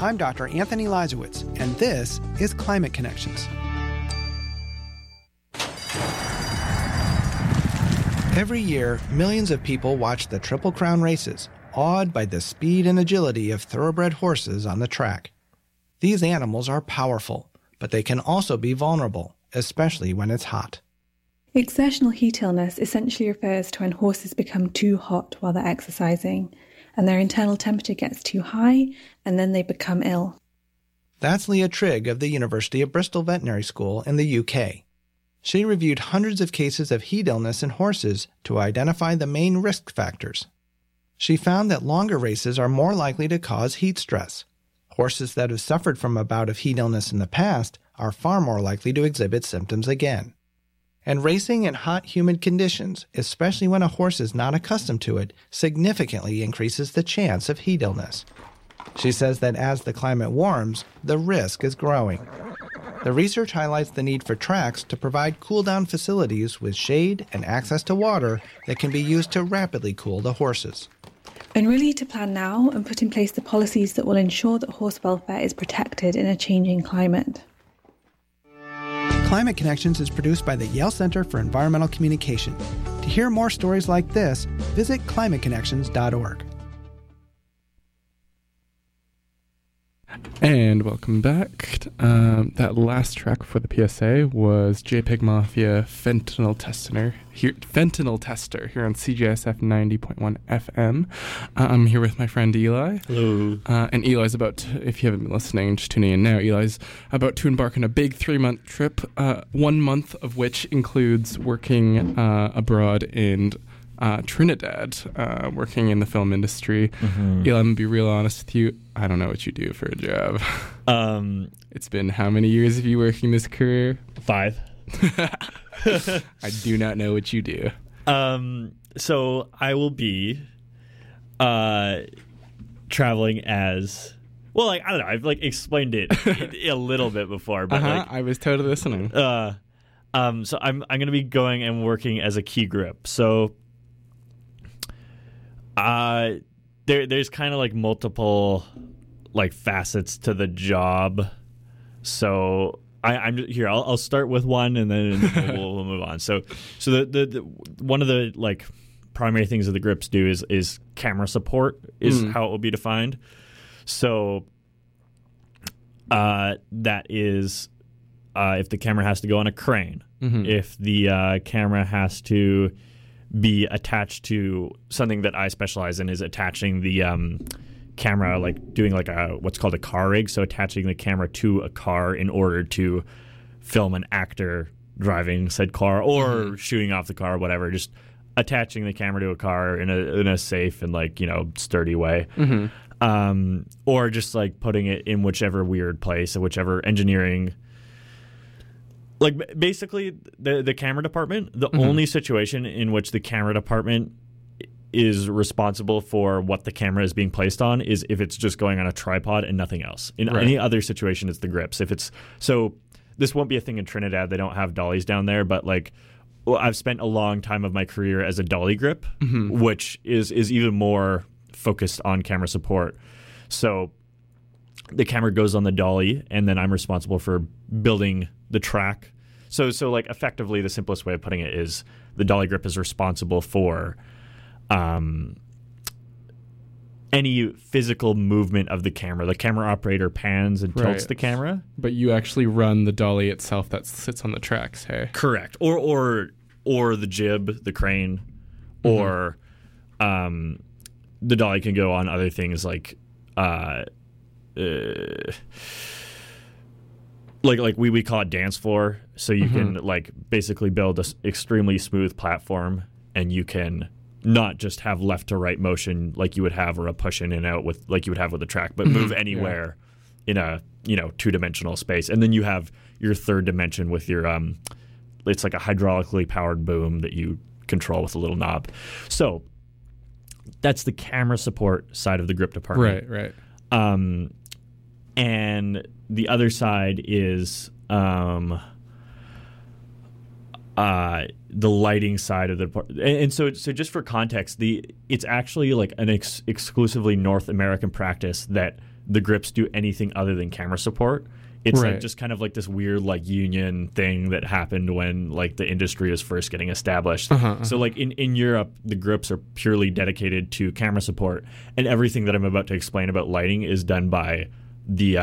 I'm Dr. Anthony Lazowitz, and this is Climate Connections. Every year, millions of people watch the Triple Crown races, awed by the speed and agility of thoroughbred horses on the track. These animals are powerful, but they can also be vulnerable, especially when it's hot. Exertional heat illness essentially refers to when horses become too hot while they're exercising, and their internal temperature gets too high, and then they become ill. That's Leah Trigg of the University of Bristol Veterinary School in the UK. She reviewed hundreds of cases of heat illness in horses to identify the main risk factors. She found that longer races are more likely to cause heat stress. Horses that have suffered from a bout of heat illness in the past are far more likely to exhibit symptoms again. And racing in hot, humid conditions, especially when a horse is not accustomed to it, significantly increases the chance of heat illness. She says that as the climate warms, the risk is growing. The research highlights the need for tracks to provide cool-down facilities with shade and access to water that can be used to rapidly cool the horses. And really to plan now and put in place the policies that will ensure that horse welfare is protected in a changing climate. Climate Connections is produced by the Yale Center for Environmental Communication. To hear more stories like this, visit climateconnections.org. And welcome back. That last track for the PSA was JPEG Mafia Fentanyl Tester here on CJSF 90.1 FM. I'm here with my friend Eli. Hello. And Eli's about to, if you haven't been listening, just tuning in now, Eli's about to embark on a big 3-month trip, 1 month of which includes working abroad in Trinidad, working in the film industry. Mm-hmm. Eli, I'm going to be real honest with you. I don't know what you do for a job. It's been how many years of you working this career? 5. I do not know what you do. So I will be traveling as... Well, like, I don't know. I've, like, explained it a little bit before. But like, I was totally listening. So I'm going to be going and working as a key grip. So... there's kind of like multiple like facets to the job. So I'm here. I'll start with one and then we'll move on. So the one of the like primary things that the grips do is camera support is how it will be defined. So that is if the camera has to go on a crane, if the camera has to be attached to something that I specialize in is attaching the camera, like doing like what's called a car rig. So attaching the camera to a car in order to film an actor driving said car or shooting off the car or whatever. Just attaching the camera to a car in a safe and like, sturdy way. Or just like putting it in whichever weird place or whichever engineering. Like, basically, the camera department, the only situation in which the camera department is responsible for what the camera is being placed on is if it's just going on a tripod and nothing else. In any other situation, it's the grips. So this won't be a thing in Trinidad. They don't have dollies down there, but, like, I've spent a long time of my career as a dolly grip, which is even more focused on camera support. So the camera goes on the dolly, and then I'm responsible for building the track. So like effectively the simplest way of putting it is the dolly grip is responsible for any physical movement of the camera. The camera operator pans and tilts the camera. But you actually run the dolly itself that sits on the tracks, hey? Correct. Or the jib, the crane, or the dolly can go on other things like like we call it dance floor. So you can like basically build a extremely smooth platform, and you can not just have left to right motion like you would have, or a push in and out with like you would have with a track, but move anywhere in a 2-dimensional space. And then you have your third dimension with your it's like a hydraulically powered boom that you control with a little knob. So that's the camera support side of the grip department. Right. And the other side is the lighting side of the department. And so just for context, it's actually like an exclusively North American practice that the grips do anything other than camera support. It's Right. like just kind of like this weird like union thing that happened when like the industry was first getting established. So like in Europe, the grips are purely dedicated to camera support, and everything that I'm about to explain about lighting is done by the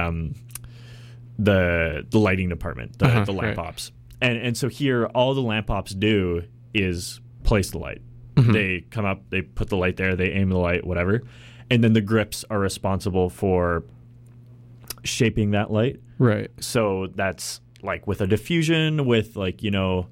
lighting department, the lamp right. ops. And so here, all the lamp ops do is place the light. They come up, they put the light there, they aim the light, whatever. And then the grips are responsible for shaping that light. Right. So that's like with a diffusion, with like, you know,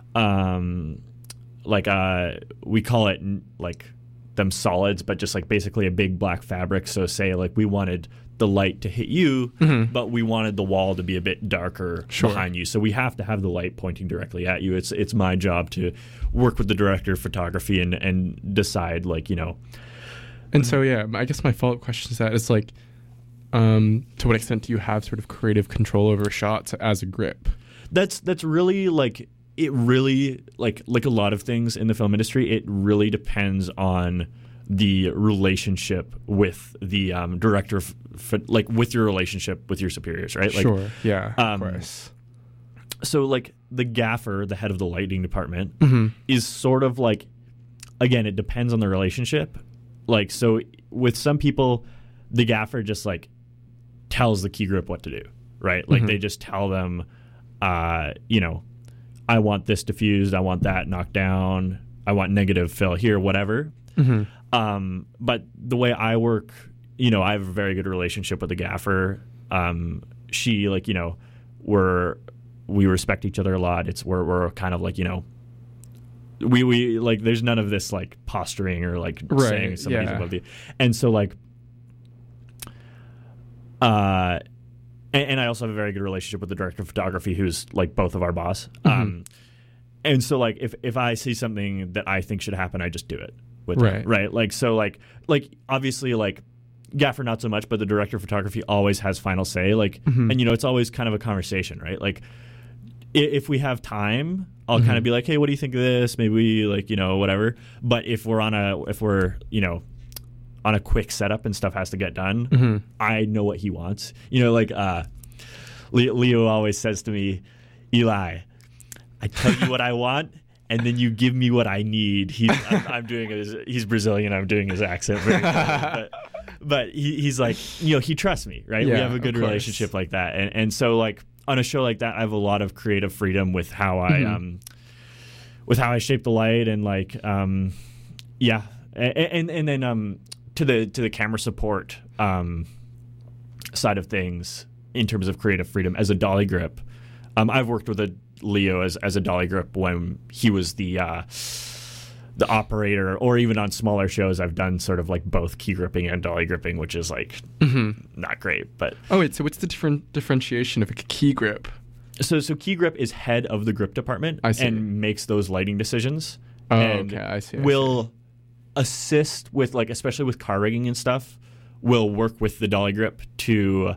we call it like them solids, but just like basically a big black fabric. So say like we wanted the light to hit you, but we wanted the wall to be a bit darker behind you. So we have to have the light pointing directly at you. It's my job to work with the director of photography and decide like, you know. And so, yeah, I guess my follow-up question is that it's like, to what extent do you have sort of creative control over shots as a grip? That's really like, it really like a lot of things in the film industry, it really depends on the relationship with the director, like with your relationship with your superiors, right? Like, Sure, yeah, of course. So like the gaffer, the head of the lighting department, is sort of like, again, it depends on the relationship. Like, so with some people, the gaffer just like tells the key grip what to do, right? Like they just tell them, you know, I want this diffused, I want that knocked down, I want negative fill here, whatever. But the way I work, you know, I have a very good relationship with the gaffer. She, like, you know, we respect each other a lot. We're kind of like, you know, we like, there's none of this like posturing or like saying somebody's above you. And so like, and I also have a very good relationship with the director of photography, who's like both of our boss. And so like, if I see something that I think should happen, I just do it with them, right? Like, so like obviously like gaffer, not so much, but the director of photography always has final say. Like, and you know, it's always kind of a conversation, right? Like, if we have time, I'll kind of be like, hey, what do you think of this? Maybe we, like, you know, whatever. But if we're, you know, on a quick setup and stuff has to get done, I know what he wants. You know, like Leo always says to me, Eli, I tell you what I want, and then you give me what I need. He's Brazilian. I'm doing his accent very well, but he's like, you know, he trusts me, right? Yeah, we have a good relationship like that, and so like on a show like that, I have a lot of creative freedom with how I shape the light, and like and then to the camera support side of things in terms of creative freedom as a dolly grip. I've worked with Leo as a dolly grip when he was the operator, or even on smaller shows I've done sort of like both key gripping and dolly gripping, which is like not great. But so what's the differentiation of a key grip? So key grip is head of the grip department and makes those lighting decisions. And I see. Will assist with, like, especially with car rigging and stuff, will work with the dolly grip to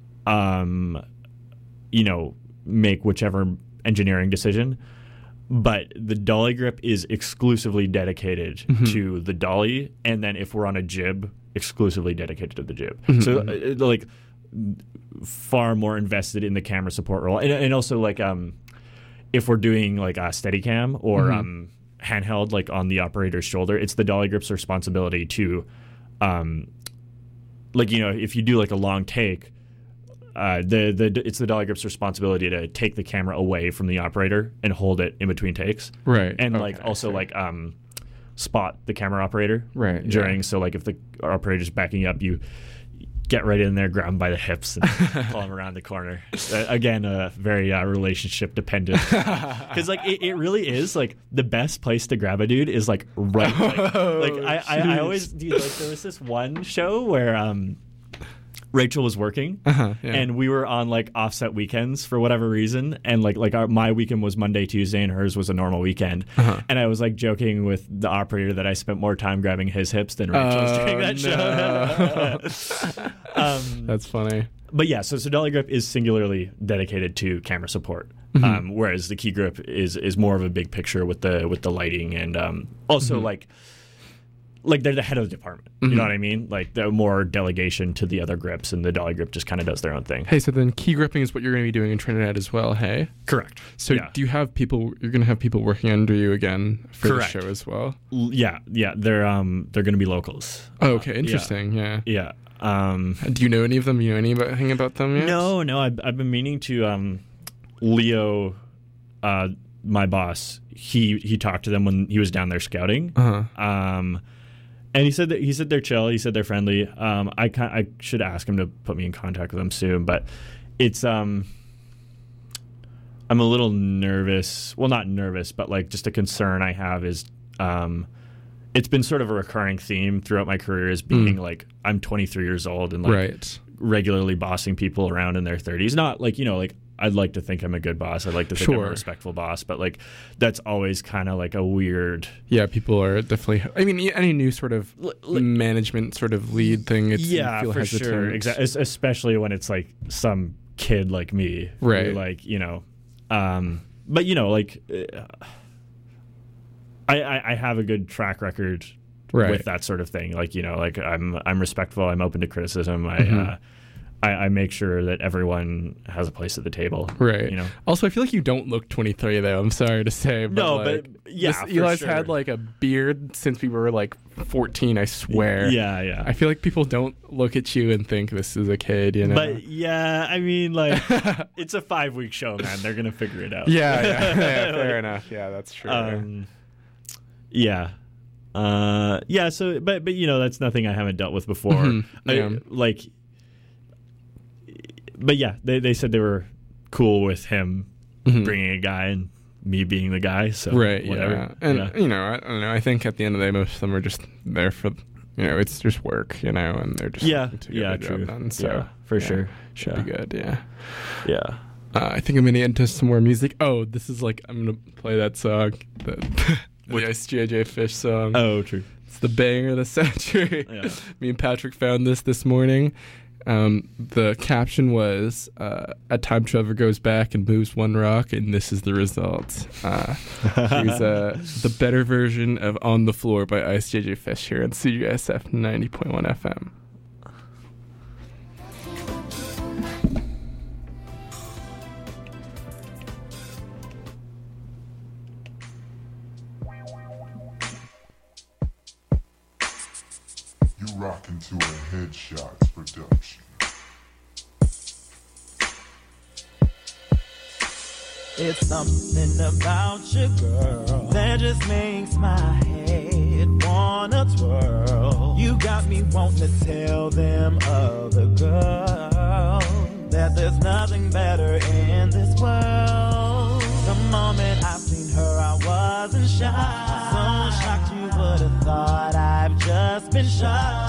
you know, make whichever engineering decision. But the dolly grip is exclusively dedicated to the dolly, and then if we're on a jib, exclusively dedicated to the jib. So like far more invested in the camera support role, and also like if we're doing like a Steadicam or handheld, like on the operator's shoulder, it's the dolly grip's responsibility to like, you know, if you do like a long take, it's the dolly grip's responsibility to take the camera away from the operator and hold it in between takes, and like also like spot the camera operator during. So like if the operator's backing up, you get right in there, grab him by the hips, and pull him around the corner. Again, very relationship dependent, because like it really is like the best place to grab a dude is like right. I always do. Like, there was this one show where Rachel was working, and we were on like offset weekends for whatever reason, and my weekend was Monday, Tuesday, and hers was a normal weekend. And I was like joking with the operator that I spent more time grabbing his hips than Rachel's during that show. That's funny. But yeah, so dolly grip is singularly dedicated to camera support, whereas the key grip is more of a big picture with the lighting, and also like, like they're the head of the department. You know what I mean? Like the more delegation to the other grips, and the dolly grip just kind of does their own thing. Hey, so then key gripping is what you're going to be doing in Trinidad as well, hey? Correct. So do you have people, you're going to have people working under you again for Correct. the show as well? Yeah. They're going to be locals. Oh, okay. Interesting. Yeah. Yeah. Do you know any of them? Do you know anything about them yet? No. I've been meaning to, Leo, my boss, he talked to them when he was down there scouting. And he said they're chill. He said they're friendly. I should ask him to put me in contact with them soon. But it's I'm a little nervous. Well, not nervous, but like just a concern I have is it's been sort of a recurring theme throughout my career as being like I'm 23 years old and like regularly bossing people around in their 30s. Not like like I'd like to think I'm a good boss. I'd like to think I'm a respectful boss, but like that's always kind of like a weird. Yeah, people are definitely. I mean, any new sort of management sort of lead thing. It's you feel for hesitant. Sure, exactly. Especially when it's like some kid like me, right? Who, like but like I have a good track record with that sort of thing. Like like I'm respectful. I'm open to criticism. I make sure that everyone has a place at the table. Right. Also, I feel like you don't look 23, though. I'm sorry to say. But no, like, but yeah, Eli's had like a beard since we were like 14, I swear. Yeah. I feel like people don't look at you and think this is a kid, But yeah, I mean, like, it's a 5-week show, man. They're going to figure it out. Yeah, fair enough. Yeah, that's true. Yeah. So, but that's nothing I haven't dealt with before. But yeah, they said they were cool with him bringing a guy and me being the guy. So whatever. Yeah. And I don't know. I think at the end of the day, most of them are just there for it's just work, and they're just to get their job done. So for sure, should be good. Yeah. I think I'm gonna get into some more music. Oh, this is like I'm gonna play that song, the IceJJ Fish song. Oh, true. It's the banger of the century. Yeah. Me and Patrick found this morning. The caption was, a time traveler goes back and moves one rock, and this is the result. Here's the better version of On the Floor by IceJJ Fish here on CJSF 90.1 FM. You rockin' to a Headshots production. It's something about you, girl, that just makes my head wanna twirl. You got me wanting to tell them other girls that there's nothing better in this world. The moment I seen her, I wasn't shy. So shocked you would have thought I've just been shot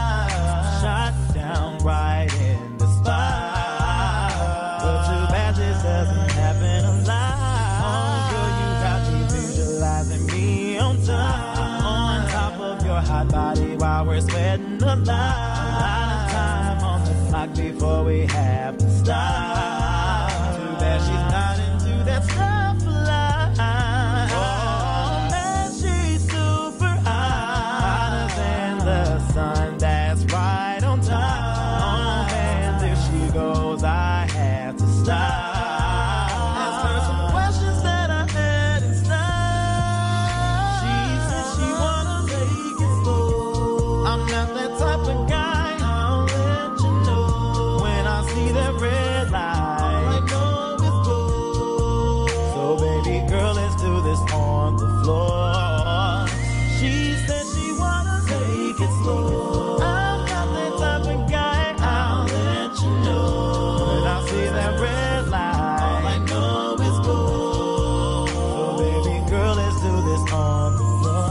down right in the spot. But too bad this doesn't happen a lot. Oh, girl, you got me visualizing me on top of your hot body while we're sweating a lot. Time on the clock before we have to stop. Too bad she's not into that stuff a lot. Oh man, she's super hot, hotter than the sun that's right on top. Oh man, there she goes, I have to stop. Ask her some questions that I had inside. She said she wanna take it slow. I'm not that type of guy, I'll let you know. When I see that red light, I know it's gold. So baby girl, let's do this on the floor. She said she wanna take it slow. I'm not that type of guy, I'll let you know. When I see that red light, all I know is gold. So baby girl, let's do this on the floor.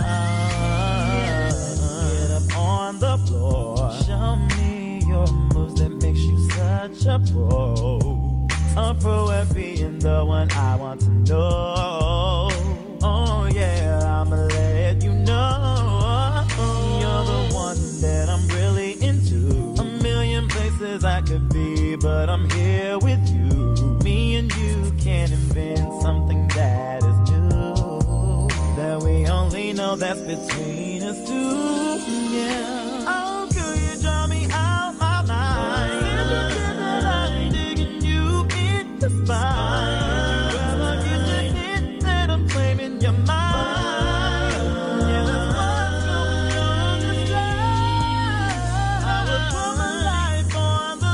Get up on the floor. Show me your moves that makes you such a pro. A pro at being the one I want to know. Oh yeah, I'ma let you know. You're the one that I'm really into. A million places I could be, but I'm here with you. Me and you can invent something that is new, that we only know that's between us too. Yeah. Oh, girl, you drive me out my mind. I'm digging you in the spine. You ever get the hit that I'm claiming your mind? Yeah, that's what's going on this life. I would put my life on the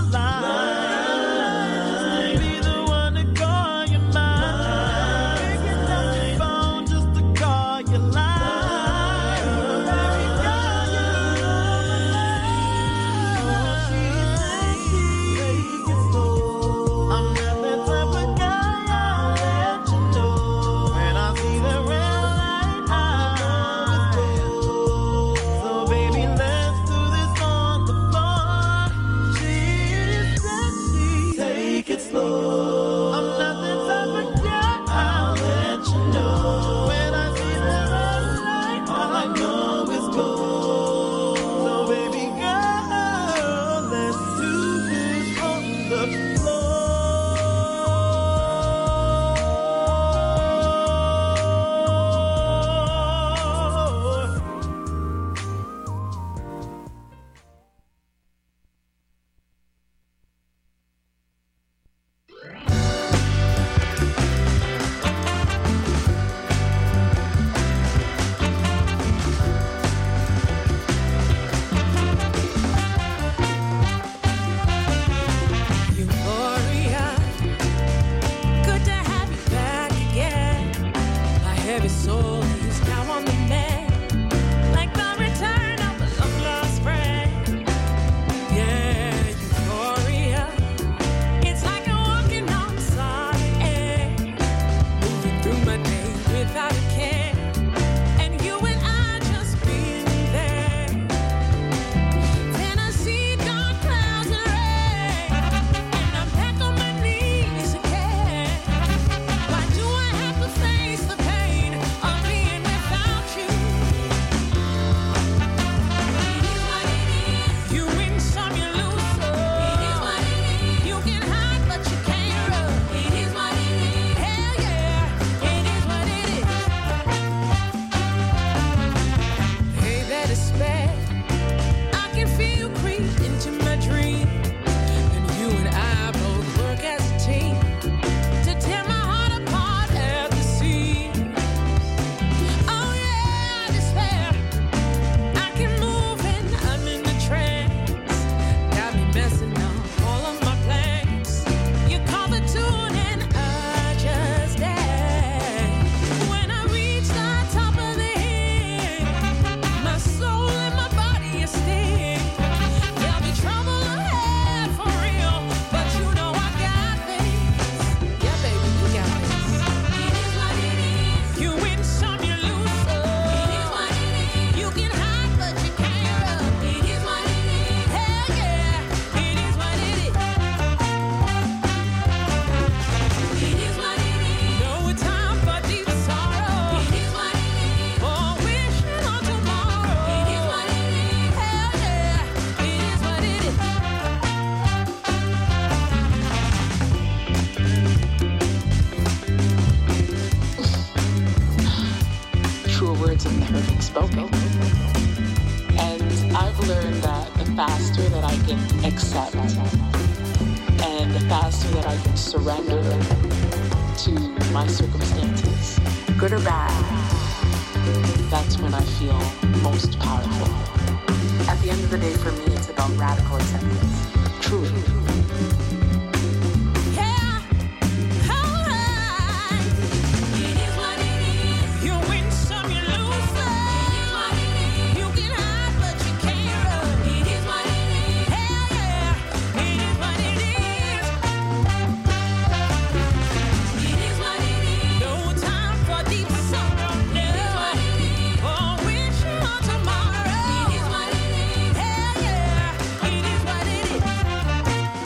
line. Just to be the one to call you mine. Picking up your phone just to call you line. Baby girl, you're on my mind. She's sexy, take it slow. I'm not that type of guy, I'll let you know. When I see the red light, I always go. So baby, let's do this on the floor. She's sexy, take it slow. I'm not that type of guy, I'll let you know. When I see the red light, all I know is go. So baby girl, let's do this on the floor. Euphoria, good to have you back again. My heavy soul is now on the mend, like the return of a long lost friend. Yeah, euphoria, it's like I'm walking on solid air, moving through my day without a care, and you and I just being there. Then I see dark clouds and rain, and I'm back on my knees again. Why do I have to face the pain of being without you? It is what it is. You win some, you lose some. It is what it is. You can hide, but you can't run. It is what it is. Hell yeah, it is what it is. Hey, that is bad. I can feel you creep into my dream, and you and I both work as a team to tear my heart apart at the seams. Oh yeah, I despair. I can move and I'm in a trance. Got me messing up all of my plans. You call the tune and I just dance. When I reach the top of the hill, my soul and my body is still. There'll be trouble ahead for real, but you know I got this. Yeah, baby, you got this. It is what it is. You win some, you lose some. It is what it is. You can hide, but you can't run. It is what it is. Hell yeah, it is what it is. It is what it is. No time for deep sorrow. It is what it is. Or wishing on tomorrow. It is what it is. Hell yeah, it is what it is. Truer words have never been spoken. And I've learned that the faster that I can accept and the faster that I can surrender to my circumstances, good or bad, that's when I feel most powerful. At the end of the day, for me, it's about radical acceptance. Truly. Yeah, alright. It is what it is. You win some, you lose some. It is what it is. You can hide, but you can't run. It is what it is. Hell yeah, it is what it is. It is what it is. No time for deep sorrow. No. It is what it is. Or wishing on tomorrow. It is what it is. Hell yeah, it is what it is.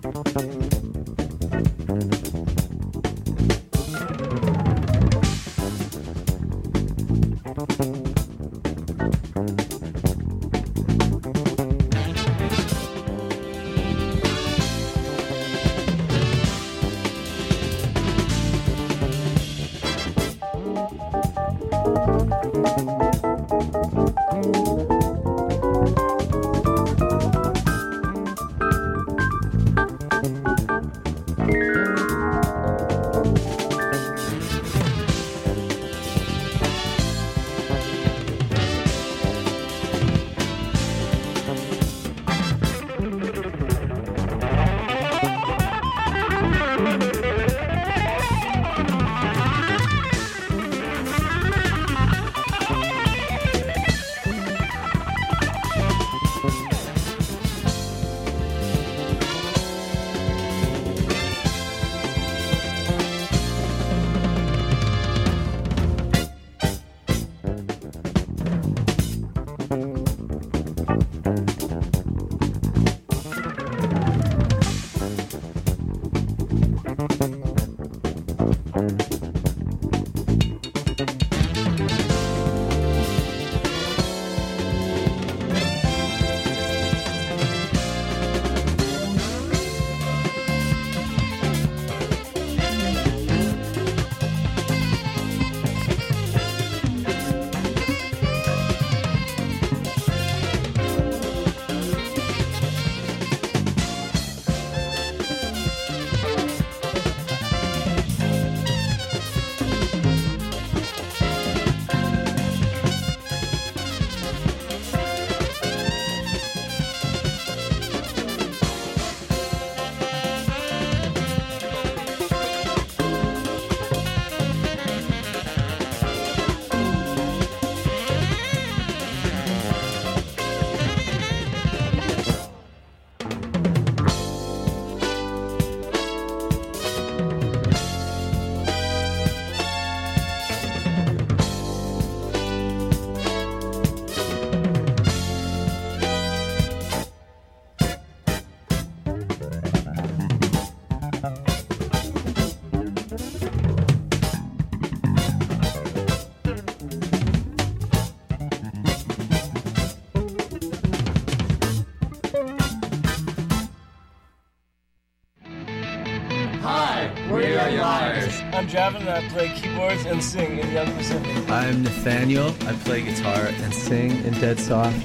I'm Javin, and I play keyboards and sing in Young Pacific. I'm Nathaniel. I play guitar and sing in Dead Soft.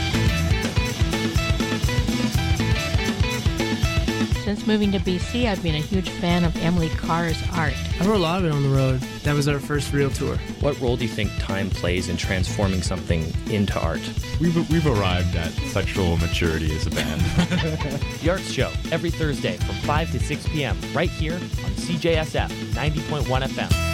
Since moving to BC, I've been a huge fan of Emily Carr's art. I wrote a lot of it on the road. That was our first real tour. What role do you think time plays in transforming something into art? We've arrived at sexual maturity as a band. The Arts Show, every Thursday from 5 to 6 p.m. right here on CJSF 90.1 FM.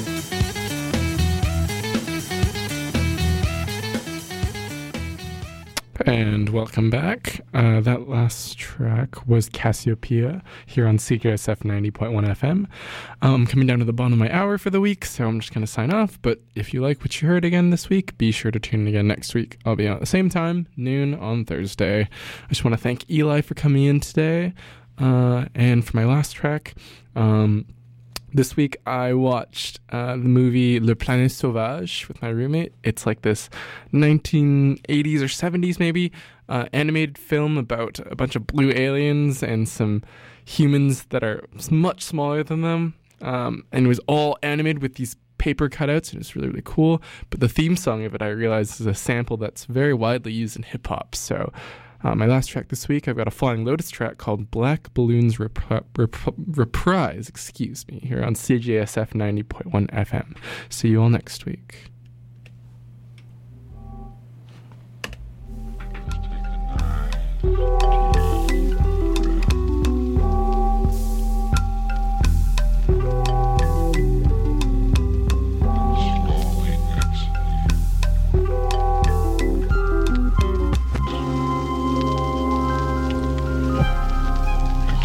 And welcome back. That last track was Cassiopeia here on CKSF 90.1 FM. Coming down to the bottom of my hour for the week, so I'm just going to sign off. But if you like what you heard again this week, be sure to tune in again next week. I'll be on at the same time, noon on Thursday. I just want to thank Eli for coming in today. And for my last track, this week I watched the movie Le Planète Sauvage with my roommate. It's like this 1980s or 70s maybe animated film about a bunch of blue aliens and some humans that are much smaller than them. And it was all animated with these paper cutouts, and it's really, really cool. But the theme song of it, I realized, is a sample that's very widely used in hip-hop. So my last track this week, I've got a Flying Lotus track called Black Balloons Reprise, here on CJSF 90.1 FM. See you all next week.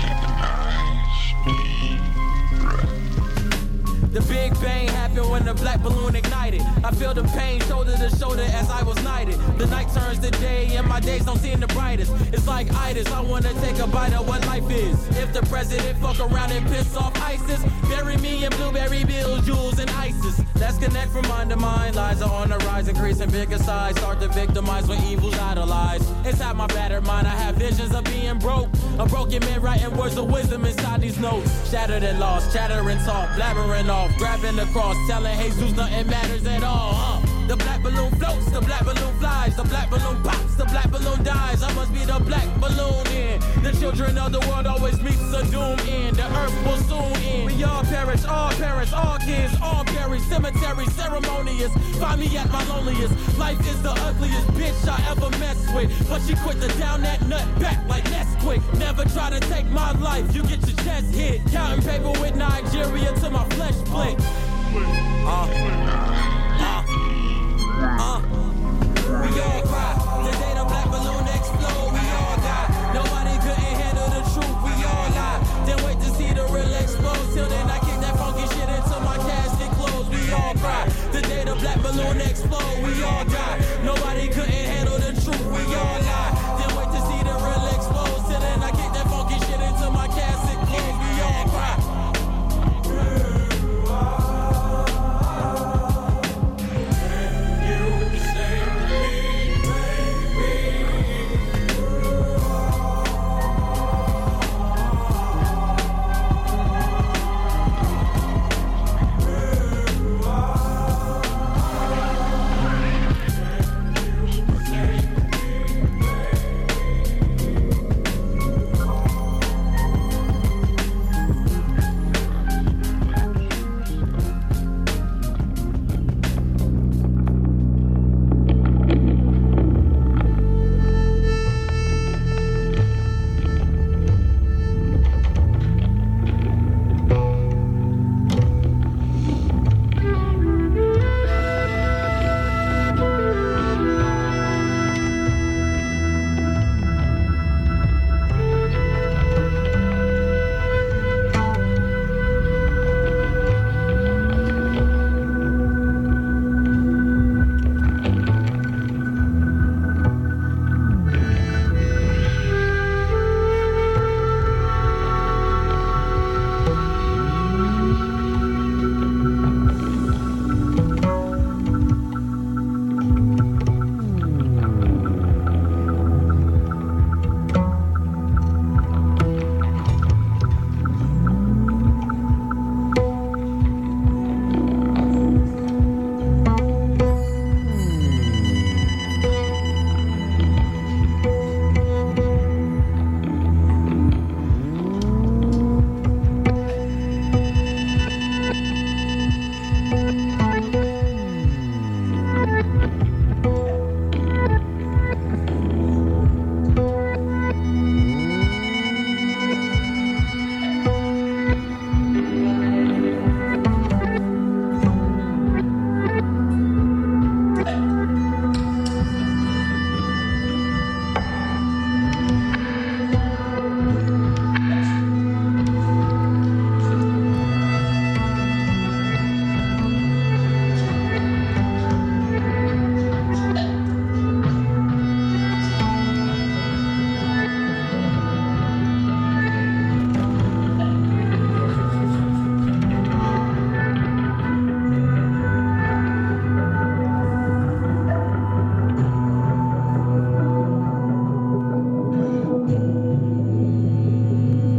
The Big Bang happened when the black black balloon ignited. I feel the pain shoulder to shoulder as I was knighted. The night turns to day and my days don't seem the brightest. It's like itis, I wanna take a bite of what life is. If the president fuck around and piss off ISIS, bury me in blueberry bills, jewels, and ISIS. Let's connect from mind to mind. Lies are on the rise, increasing bigger size. Start to victimize when evil's idolized. Inside my battered mind, I have visions of being broke. A broken man writing words of wisdom inside these notes. Shattered and lost, chattering talk, blabbering off, grabbing the cross, telling Jesus nothing matters at all. The black balloon floats, the black balloon flies, the black balloon pops, the black balloon dies. I must be the black balloon in. The children of the world always meets the doom end. The earth will soon end. We all perish, all parents, all kids, all buried. Cemetery ceremonious. Find me at my loneliest. Life is the ugliest bitch I ever messed with. But she quit to down that nut back like Nesquik. Never try to take my life, you get your chest hit. Counting paper with Nigeria till my flesh flick.